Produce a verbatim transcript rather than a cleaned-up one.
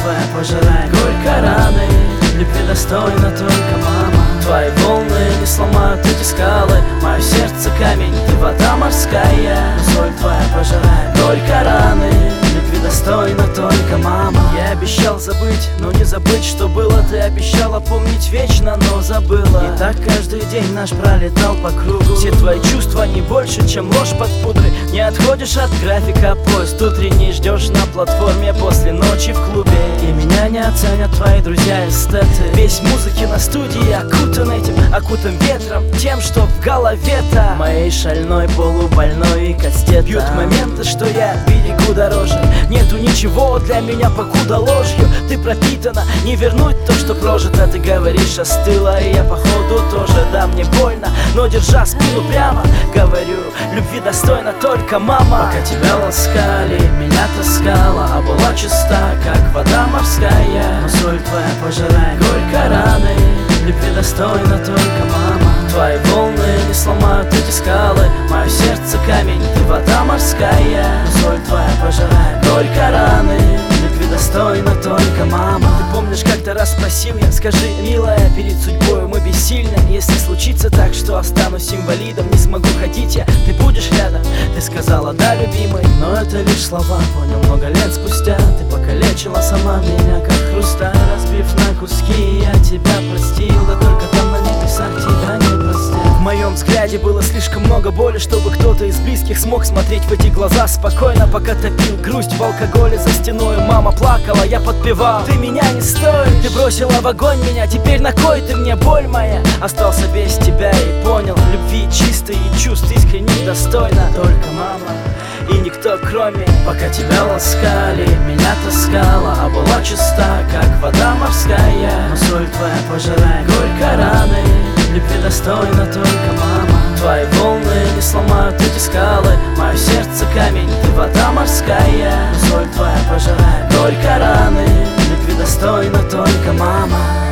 твоя пожирает горько раны. Любви достойна только мама. Твои волны не сломают эти скалы. Мое сердце камень, ты вода морская. Соль твоя пожирает горько раны. Любви достойна только мама. Я обещал забыть, но не забыть, что было. Ты обещала помнить вечно, но забыла. И так каждый день наш пролетал по кругу. Все твои чувства не больше, чем ложь под пудрой. Не отходишь от графика, поезд утренний ждешь на платформе после ночи в клубе. И меня не оценят твои друзья эстеты. Весь музыки на студии окутан этим, окутан ветром, тем, что в голове-то моей шальной, полубольной кастет. Бьют моменты, что я берегу дороже. Нету ничего для меня, покуда ложью ты пропитана. Не вернуть то, что прожито. Ты говоришь, остыла, и я походу тоже. Да, мне больно, но держа спину прямо говорю, любви достойна только мама. Пока тебя ласкали, меня таскала, а была чиста, как вода морская. Но соль твоя пожирает горько раны. Любви достойна только мама. Твои волны не сломают эти скалы. Мое сердце камень, ты вода морская. Но соль твоя пожирает горько раны. Любви достойна только мама. Ты помнишь, как-то раз спросил я, скажи, милая, перед судьбой мы бессильны. Если случится так, что останусь инвалидом, не смогу ходить я, ты будешь рядом? Ты сказала, да, любимый, но это лишь слова. Понял много лет спустя, ты покалечила сама меня, как хрусталь, разбив на куски. Я тебя простил, да только там на небесах тебя не простил. В моем взгляде было слишком много боли, чтобы кто-то из близких смог смотреть в эти глаза спокойно, пока топил грусть в алкоголе за стеной. Мама плакала, я подпевал, ты меня не стоишь. Ты бросила в огонь меня, теперь на кой ты мне, боль моя? Остался без тебя и понял, любви чистой и чувств искренних достойна только мама. И никто кроме. Пока тебя ласкали, меня таскала, а была чиста, как вода морская. Но соль твоя пожирает горько раны. Любви достойна только мама. Твои волны не сломают эти скалы. Мое сердце камень, ты вода морская. Но соль твоя пожирает горько раны. Любви достойна только мама.